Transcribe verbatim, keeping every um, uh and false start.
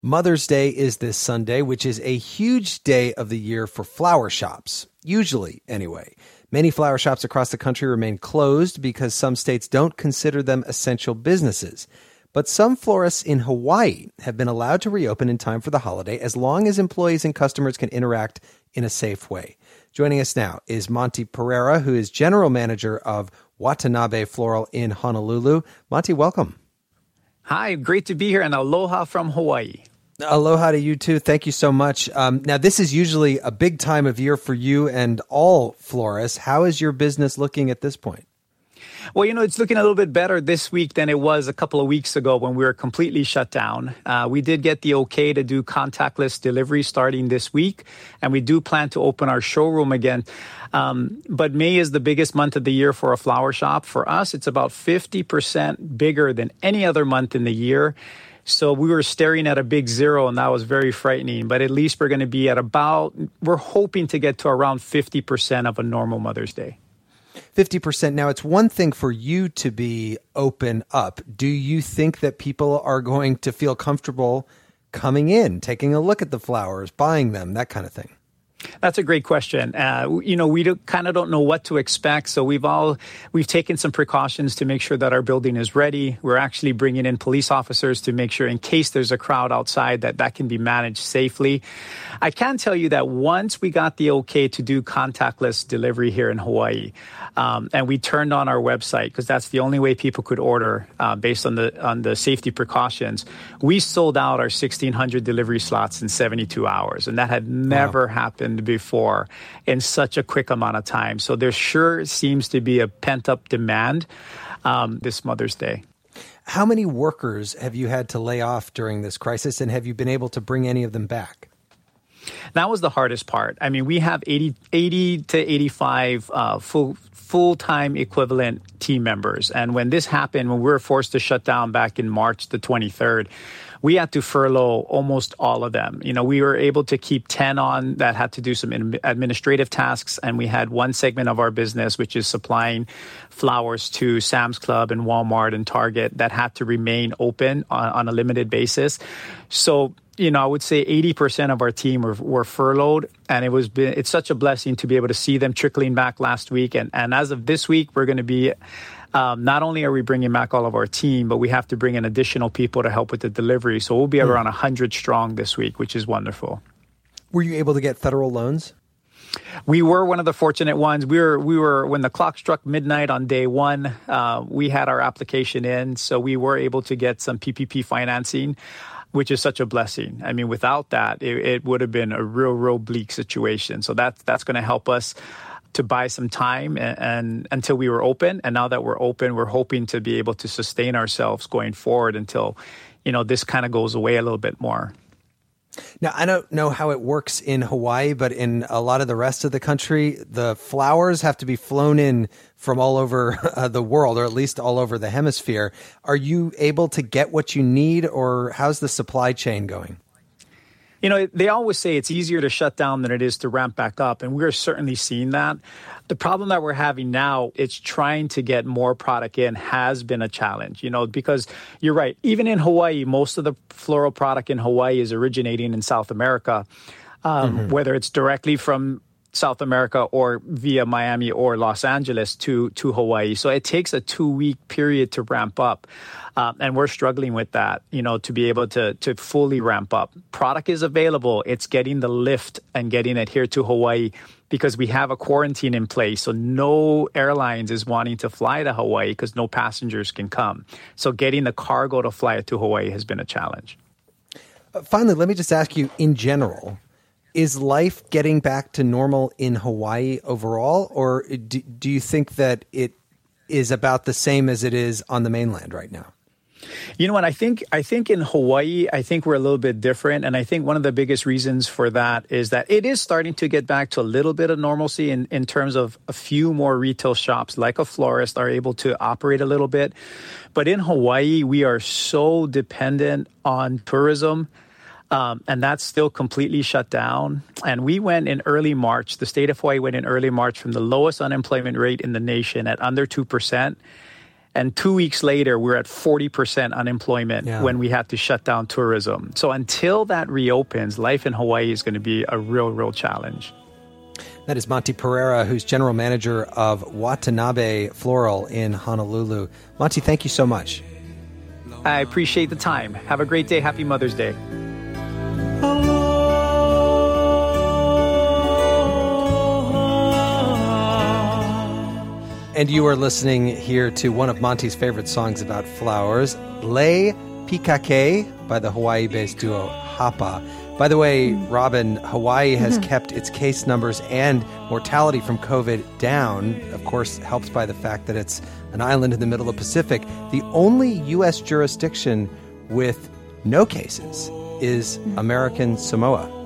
Mother's Day is this Sunday, which is a huge day of the year for flower shops. Usually, anyway. Many flower shops across the country remain closed because some states don't consider them essential businesses. But some florists in Hawaii have been allowed to reopen in time for the holiday as long as employees and customers can interact in a safe way. Joining us now is Monty Pereira, who is general manager of Watanabe Floral in Honolulu. Monty, welcome. Hi, great to be here, and aloha from Hawaii. Aloha to you too. Thank you so much. Um, now, this is usually a big time of year for you and all florists. How is your business looking at this point? Well, you know, it's looking a little bit better this week than it was a couple of weeks ago when we were completely shut down. Uh, we did get the okay to do contactless delivery starting this week, and we do plan to open our showroom again. Um, but May is the biggest month of the year for a flower shop. For us, it's about fifty percent bigger than any other month in the year. So we were staring at a big zero, and that was very frightening. But at least we're going to be at about, we're hoping to get to around fifty percent of a normal Mother's Day. fifty percent. Now, it's one thing for you to be open up. Do you think that people are going to feel comfortable coming in, taking a look at the flowers, buying them, that kind of thing? That's a great question. Uh, you know, we do, kind of don't know what to expect. So we've all, we've taken some precautions to make sure that our building is ready. We're actually bringing in police officers to make sure in case there's a crowd outside that that can be managed safely. I can tell you that once we got the okay to do contactless delivery here in Hawaii, um, and we turned on our website because that's the only way people could order uh, based on the on the safety precautions, we sold out our sixteen hundred delivery slots in seventy-two hours. And that had never wow. happened before in such a quick amount of time. So there sure seems to be a pent-up demand um, this Mother's Day. How many workers have you had to lay off during this crisis, and have you been able to bring any of them back? That was the hardest part. I mean, we have eighty, eighty to eighty-five uh, full full-time equivalent team members. And when this happened, when we were forced to shut down back in March the twenty-third, we had to furlough almost all of them. You know, we were able to keep ten on that had to do some administrative tasks. And we had one segment of our business, which is supplying flowers to Sam's Club and Walmart and Target, that had to remain open on, on a limited basis. So, you know, I would say eighty percent of our team were, were furloughed. And it was it's such a blessing to be able to see them trickling back last week. And, and as of this week, we're going to be Um, not only are we bringing back all of our team, but we have to bring in additional people to help with the delivery. So we'll be around one hundred strong this week, which is wonderful. Were you able to get federal loans? We were one of the fortunate ones. We were, we were when the clock struck midnight on day one, uh, we had our application in. So we were able to get some P P P financing, which is such a blessing. I mean, without that, it, it would have been a real, real bleak situation. So that's, that's going to help us to buy some time and, and until we were open. And now that we're open, we're hoping to be able to sustain ourselves going forward until, you know, this kind of goes away a little bit more. Now, I don't know how it works in Hawaii, but in a lot of the rest of the country, the flowers have to be flown in from all over uh, the world, or at least all over the hemisphere. Are you able to get what you need, or how's the supply chain going? You know, they always say it's easier to shut down than it is to ramp back up, and we're certainly seeing that. The problem that we're having now, it's trying to get more product in has been a challenge, you know, because you're right. Even in Hawaii, most of the floral product in Hawaii is originating in South America, um, mm-hmm. whether it's directly from South America or via Miami or Los Angeles to, to Hawaii. So it takes a two-week period to ramp up. Uh, and we're struggling with that, you know, to be able to to fully ramp up. Product is available. It's getting the lift and getting it here to Hawaii because we have a quarantine in place. So no airlines is wanting to fly to Hawaii because no passengers can come. So getting the cargo to fly it to Hawaii has been a challenge. Uh, finally, let me just ask you, in general, is life getting back to normal in Hawaii overall, or do, do you think that it is about the same as it is on the mainland right now? You know what, I think I think in Hawaii, I think we're a little bit different. And I think one of the biggest reasons for that is that it is starting to get back to a little bit of normalcy in, in terms of a few more retail shops like a florist are able to operate a little bit. But in Hawaii, we are so dependent on tourism. Um, and that's still completely shut down. And we went in early March. The state of Hawaii went in early March from the lowest unemployment rate in the nation at under two percent. And two weeks later, we're at forty percent unemployment yeah. when we had to shut down tourism. So until that reopens, life in Hawaii is going to be a real, real challenge. That is Monty Pereira, who's general manager of Watanabe Floral in Honolulu. Monty, thank you so much. I appreciate the time. Have a great day. Happy Mother's Day. And you are listening here to one of Monty's favorite songs about flowers, Lei Pikake by the Hawaii-based duo Hapa. By the way, Robin, Hawaii has mm-hmm. kept its case numbers and mortality from COVID down, of course, helped by the fact that it's an island in the middle of the Pacific. The only U S jurisdiction with no cases is American Samoa.